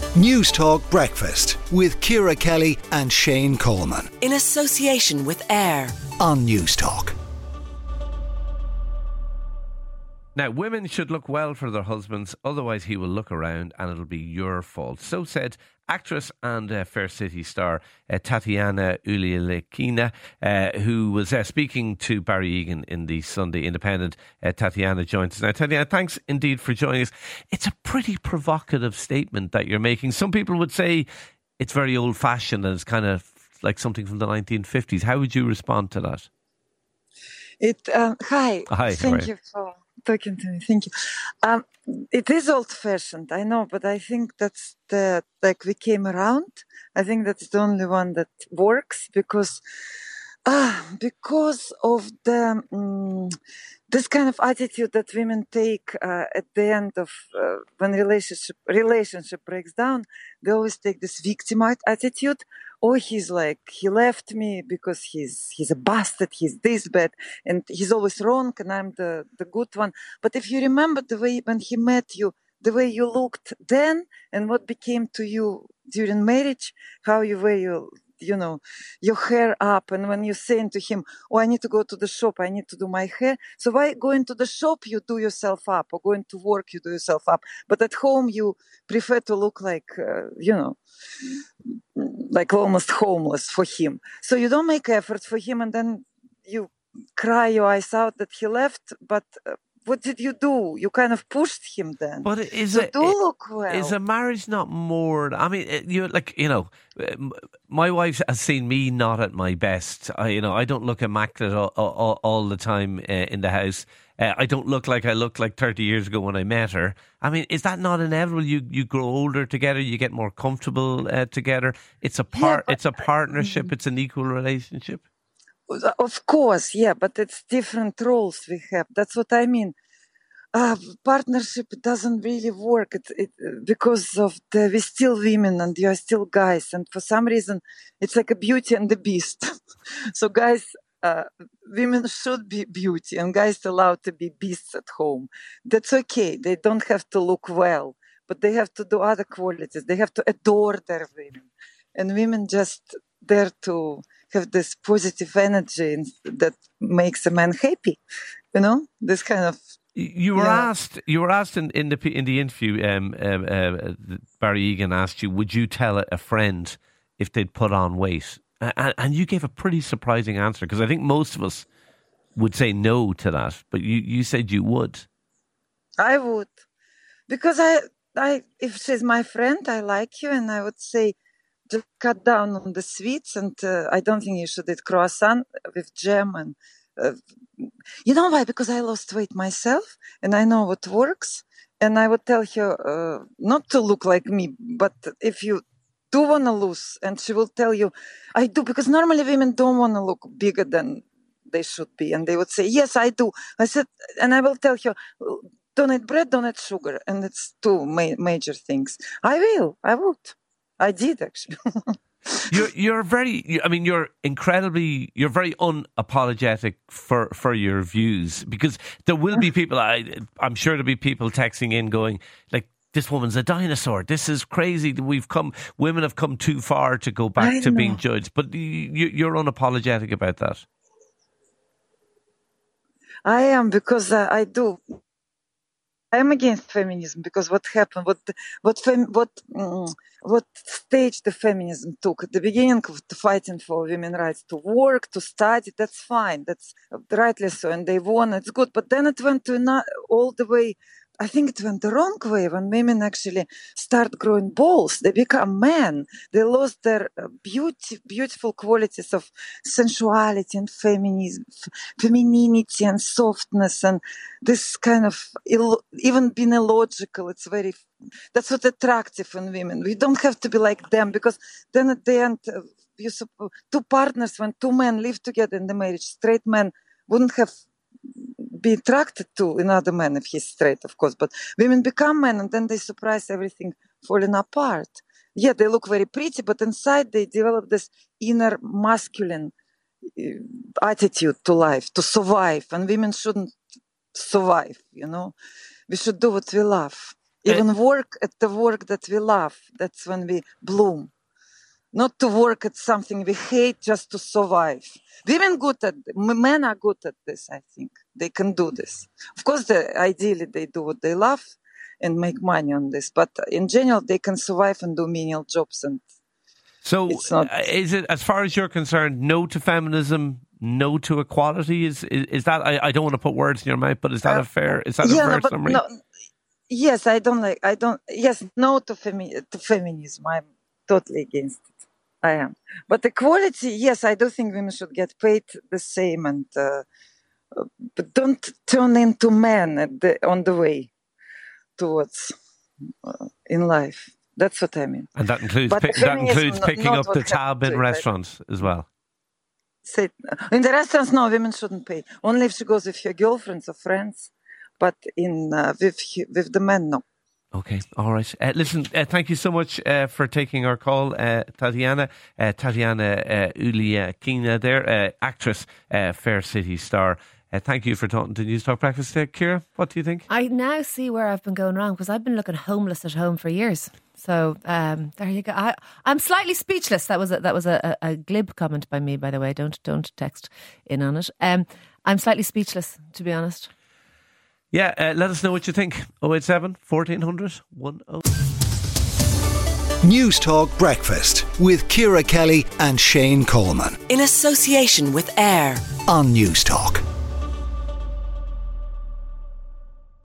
News Talk Breakfast with Ciara Kelly and Shane Coleman. In association with AIR On News Talk. Now, women should look well for their husbands, otherwise he will look around and it'll be your fault. So said actress and Fair City star Tatiana Ulielekina, who was speaking to Barry Egan in the Sunday Independent. Tatiana joins us now. Tatiana, thanks indeed for joining us. It's a pretty provocative statement that you're making. Some people would say it's very old-fashioned and it's kind of like something from the 1950s. How would you respond to that? Hi. Thank you for talking to me. Thank you. It is old-fashioned, I know, but I think that's we came around. I think that's the only one that works because of the this kind of attitude that women take at the end of when relationship breaks down. They always take this victim attitude. Oh, he's like, he left me because he's a bastard, he's this bad, and he's always wrong, and I'm the good one. But if you remember the way when he met you, the way you looked then, and what became to you during marriage, how you were your hair up, and when you're saying to him, oh, I need to go to the shop, I need to do my hair. So why going to the shop you do yourself up, or going to work you do yourself up, but at home you prefer to look like, like almost homeless for him. So you don't make effort for him, and then you cry your eyes out that he left, but what did you do? You kind of pushed him then. But is a marriage not more? I mean, my wife has seen me not at my best. I don't look immaculate all the time in the house. I don't look like I looked like 30 years ago when I met her. I mean, is that not inevitable? You grow older together, you get more comfortable together. It's a partnership. It's an equal relationship. Of course, yeah, but it's different roles we have. That's what I mean. Partnership doesn't really work because of we're still women and you are still guys. And for some reason, it's like a Beauty and the Beast. So guys, women should be beauty and guys allowed to be beasts at home. That's okay. They don't have to look well, but they have to do other qualities. They have to adore their women. And women just there to have this positive energy that makes a man happy. This kind of. You were asked in the interview. Barry Egan asked you, would you tell a friend if they'd put on weight? And you gave a pretty surprising answer, because I think most of us would say no to that, but you said you would. I would, because I if she's my friend, I like you, and I would say, just cut down on the sweets, and I don't think you should eat croissant with jam. And you know why? Because I lost weight myself, and I know what works. And I would tell her not to look like me, but if you do want to lose, and she will tell you, I do, because normally women don't want to look bigger than they should be, and they would say, yes, I do. I said, and I will tell her, don't eat bread, don't eat sugar, and it's two major things. I would. I did, actually. You're very unapologetic for your views, because there will be people, I'm sure there'll be people texting in going, like, this woman's a dinosaur. This is crazy. Women have come too far to go back to being judged. But you're unapologetic about that. I am, because I do. I am against feminism, because what happened, what stage the feminism took at the beginning of the fighting for women's rights to work, to study, that's fine, that's rightly so, and they won, it's good. But then it went to all the way. I think it went the wrong way when women actually start growing balls. They become men. They lost their beautiful qualities of sensuality and femininity and softness, and this kind of even being illogical. That's what attractive in women. We don't have to be like them, because then at the end, two partners, when two men live together in the marriage, straight men wouldn't have be attracted to another man if he's straight, of course. But women become men, and then they surprise everything falling apart. Yeah, they look very pretty, but inside they develop this inner masculine attitude to life, to survive. And women shouldn't survive, We should do what we love. Even work at the work that we love. That's when we bloom. Not to work at something we hate just to survive. Men are good at this, I think. They can do this. Of course, ideally they do what they love and make money on this. But in general, they can survive and do menial jobs. And so is it, as far as you're concerned, no to feminism, no to equality? Is that, I don't want to put words in your mouth, but is that a fair summary? No, yes, no to feminism. I'm totally against it. I am. But equality, yes, I do think women should get paid the same, and but don't turn into men on the way towards in life. That's what I mean. And that includes picking up the tab in restaurants as well. In the restaurants, no, women shouldn't pay. Only if she goes with her girlfriends or friends. But with the men, no. Okay, all right. Listen, thank you so much for taking our call, Tatiana. Tatiana Uliakina there, actress, Fair City star. Thank you for talking to News Talk Breakfast. Ciara, what do you think? I now see where I've been going wrong, because I've been looking homeless at home for years. So there you go. I'm slightly speechless. That was a glib comment by me, by the way. Don't text in on it. I'm slightly speechless, to be honest. Yeah, let us know what you think. 087 1400 10. News Talk Breakfast with Ciara Kelly and Shane Coleman. In association with AIR On News Talk.